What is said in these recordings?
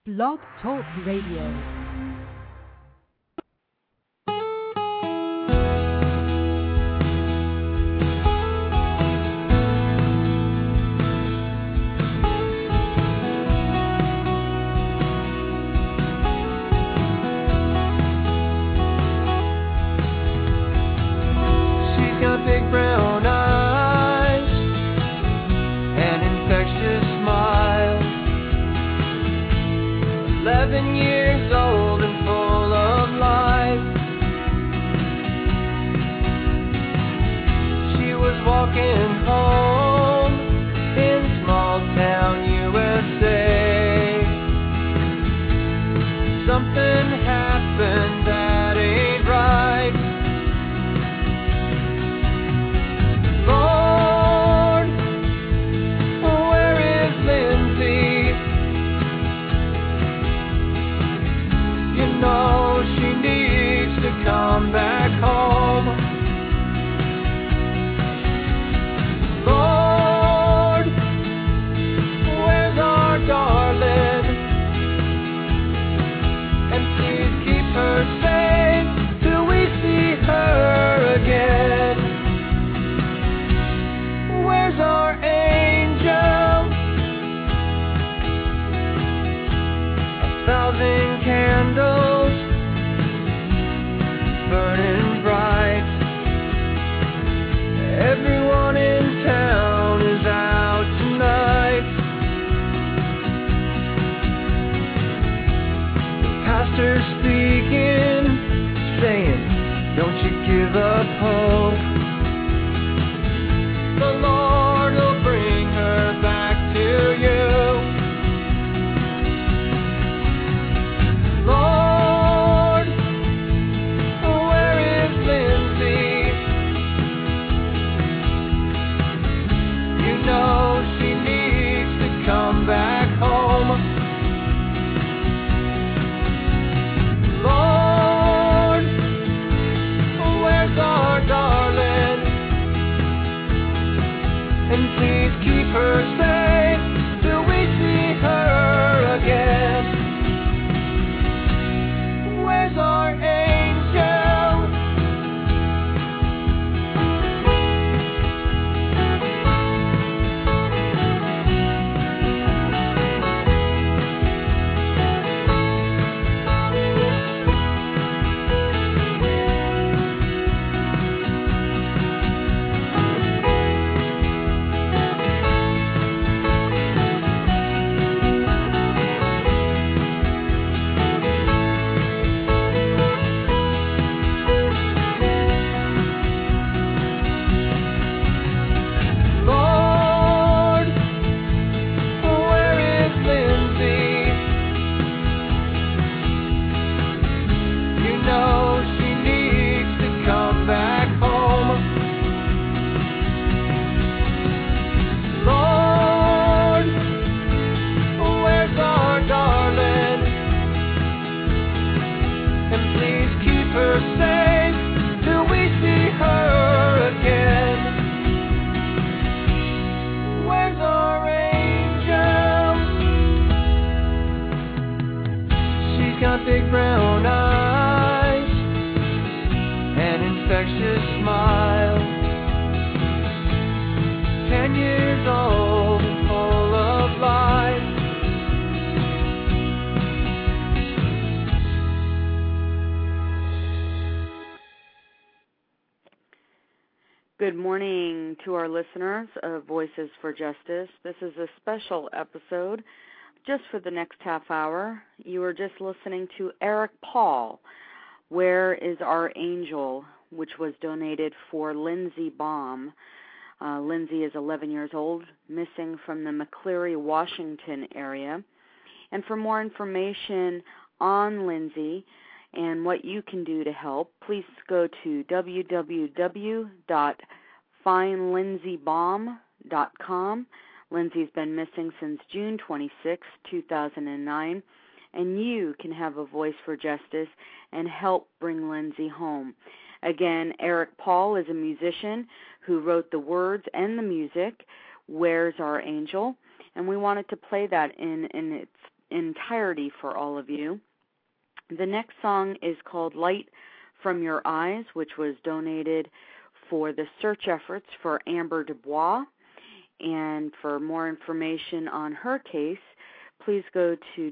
Blog Talk Radio. Good morning to our listeners of Voices for Justice. This is a special episode just for the next half hour. You are just listening to Eric Paul, Where is Our Angel, which was donated for Lindsey Baum. Lindsey is 11 years old, missing from the McCleary, Washington area. And for more information on Lindsey and what you can do to help, please go to www.findlindseybaum.com. Lindsey's been missing since June 26, 2009, and you can have a voice for justice and help bring Lindsey home. Again, Eric Paul is a musician who wrote the words and the music, Where's Our Angel? And we wanted to play that in its entirety for all of you. The next song is called Light from Your Eyes, which was donated for the search efforts for Amber Dubois. And for more information on her case, please go to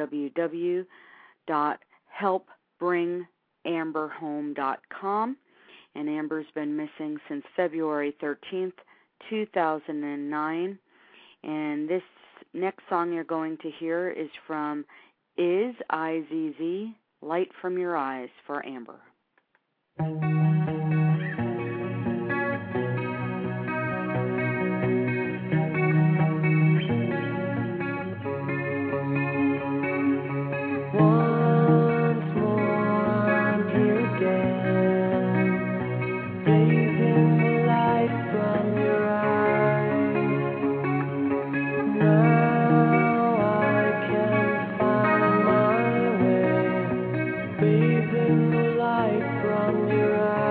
www.helpbringamberhome.com. And Amber's been missing since February 13th, 2009. And this next song you're going to hear is from Izz, I-Z-Z, Light from Your Eyes for Amber. Bathe in the light from your eyes.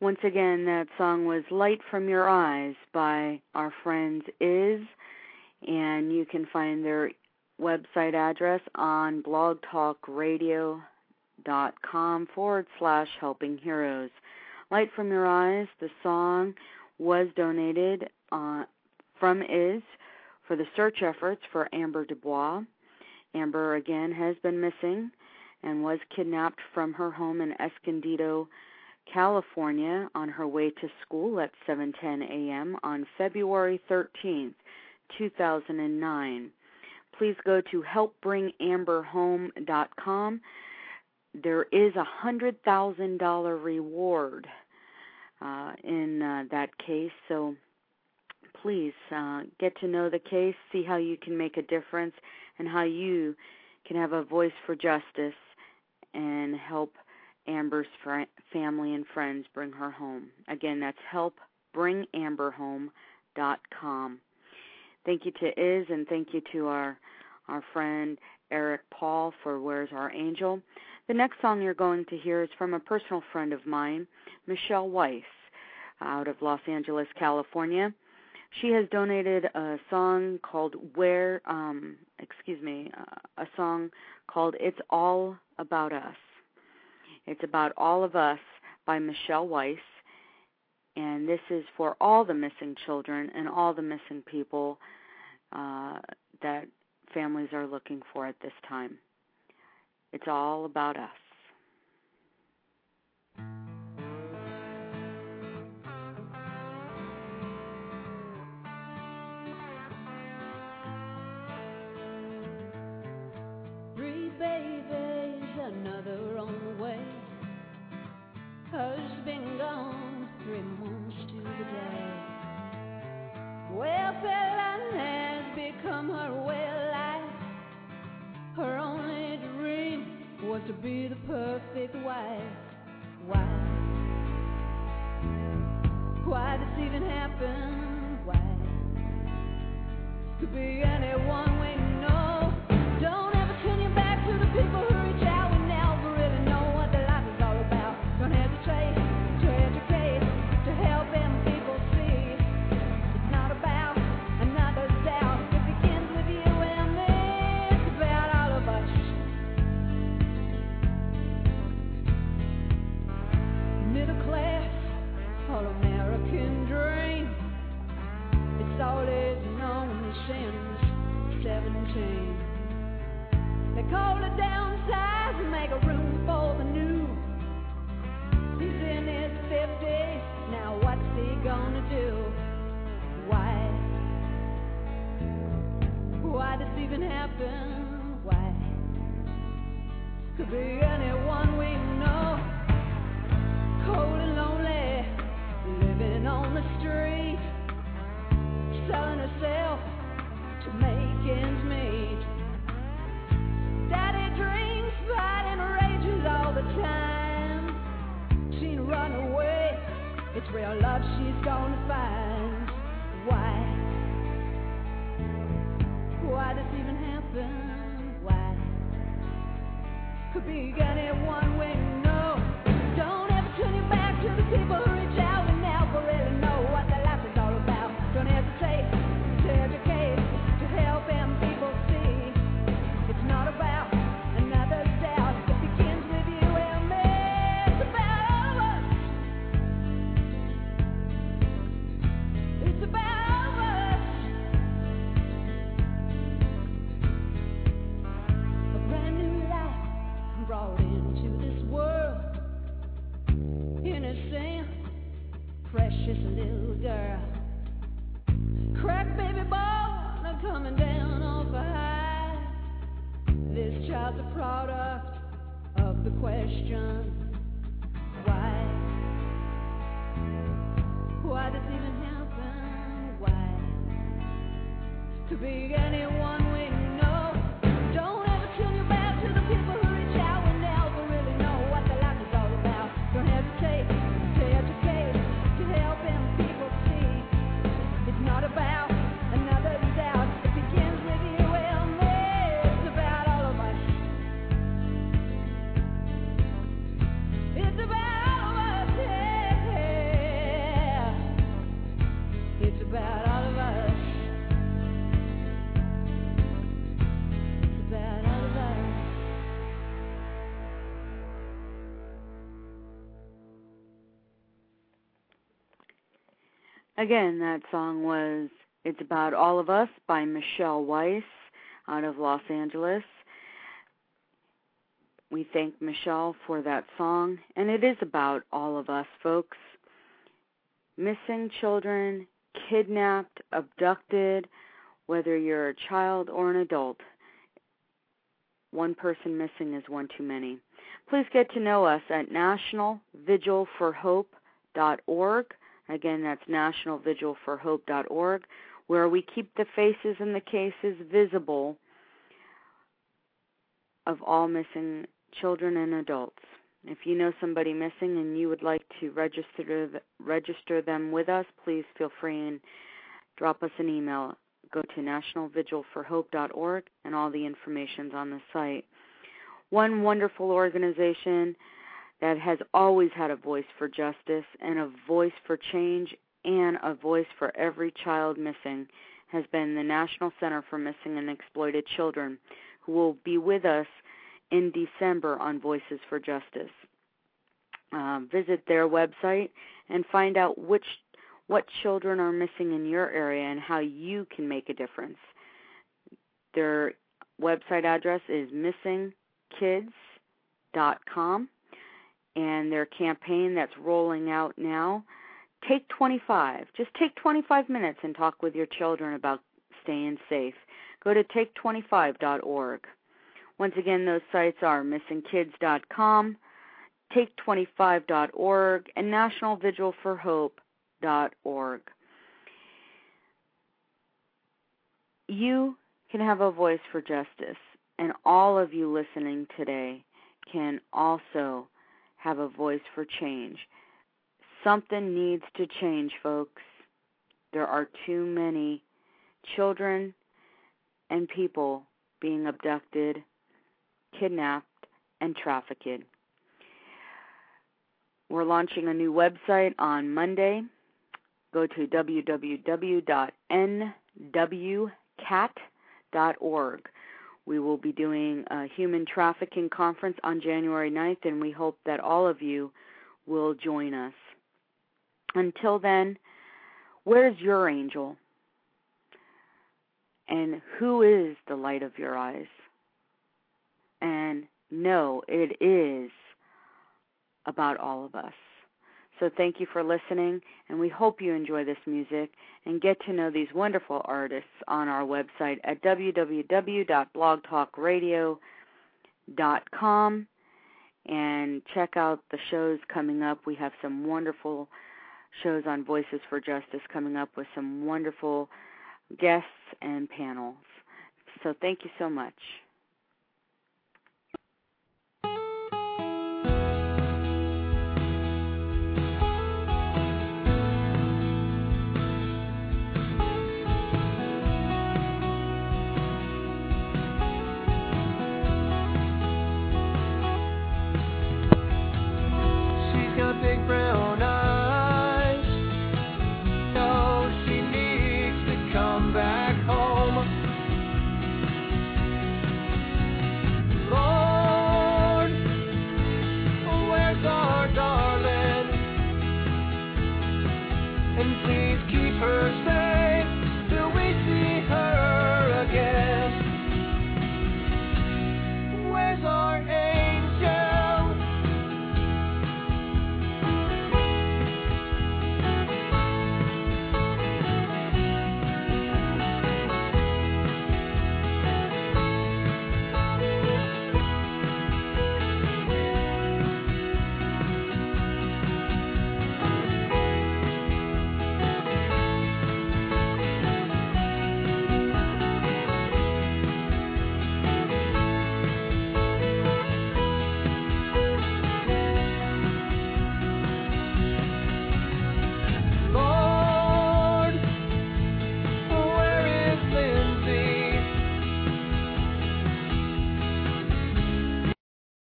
Once again, that song was Light From Your Eyes by our friends Is, and you can find their website address on blogtalkradio.com/Helping Heroes. Light From Your Eyes, the song was donated from Is for the search efforts for Amber Dubois. Amber, again, has been missing and was kidnapped from her home in Escondido, California, on her way to school at 7:10 a.m. on February 13th, 2009. Please go to helpbringamberhome.com. There is a $100,000 reward in that case, so please get to know the case, see how you can make a difference, and how you can have a voice for justice and help Amber's family and friends bring her home. Again, that's helpbringamberhome.com. Thank you to Iz, and thank you to our friend Eric Paul for Where's Our Angel. The next song you're going to hear is from a personal friend of mine, Michelle Weiss, out of Los Angeles, California. She has donated a song called a song called It's All About Us. It's about all of us by Michelle Weiss, and this is for all the missing children and all the missing people that families are looking for at this time. It's all about us. Three babies, another on the way. Husband gone, 3 months to the day. Welfare line has become her way of life. Her only dream was to be the perfect wife. Why? Why this even happen? Why? Could be anyone we know. Don't ever turn your back to the people who reach out. We never really know what their life is all about. Don't hesitate to educate, to help them people see. It's not about another's doubt. It begins with you and me. It's about all of us. Middle class, all American dream. It's all is known since 17. They call it downsize and make a room for the new. He's in his 50s, now what's he gonna do? Why? Why this even happen? Why? Could be anyone we know. Cold and lonely, living on the street, selling herself to make ends meet. Daddy drinks, fighting rages all the time. She'd run away, it's real love she's gonna find. Why? Why this even happen? Why? Could be anyone we know. Don't ever turn your back to the people who reach out and never really know what their life is all about. Don't hesitate to educate, to help them people see. It's not about another's doubt. It begins with you and me. It's about all of us. It's about all of us. A brand new life brought into this world. Innocent, precious little girl. Crack baby born, coming down off a high. This child's a product of the question, why? Why this even happen? Why? Could be anyone we know. Don't ever turn your back to the people who reach out. We never really know what their life is all about. Don't hesitate to educate, to help them people see. It's not about another's doubt. It begins with you and me. It's about all of us. It's about all of us, yeah. Again, that song was It's About All of Us by Michelle Weiss out of Los Angeles. We thank Michelle for that song, and it is about all of us, folks. Missing children, kidnapped, abducted, whether you're a child or an adult. One person missing is one too many. Please get to know us at nationalvigilforhope.org. Again, that's nationalvigilforhope.org, where we keep the faces and the cases visible of all missing children and adults. If you know somebody missing and you would like to register them with us, please feel free and drop us an email. Go to nationalvigilforhope.org, and all the information's on the site. One wonderful organization that has always had a voice for justice and a voice for change and a voice for every child missing has been the National Center for Missing and Exploited Children, who will be with us in December on Voices for Justice. Visit their website and find out what children are missing in your area and how you can make a difference. Their website address is missingkids.com, and their campaign that's rolling out now, Take 25. Just take 25 minutes and talk with your children about staying safe. Go to take25.org. Once again, those sites are missingkids.com, take25.org, and nationalvigilforhope.org. You can have a voice for justice, and all of you listening today can also have a voice for change. Something needs to change, folks. There are too many children and people being abducted, kidnapped, and trafficked. We're launching a new website on Monday. Go to www.nwcat.org. We will be doing a human trafficking conference on January 9th, and we hope that all of you will join us. Until then, where's your angel? And who is the light of your eyes? And no, it is about all of us. So thank you for listening, and we hope you enjoy this music and get to know these wonderful artists on our website at www.blogtalkradio.com, and check out the shows coming up. We have some wonderful shows on Voices for Justice coming up with some wonderful guests and panels. So thank you so much.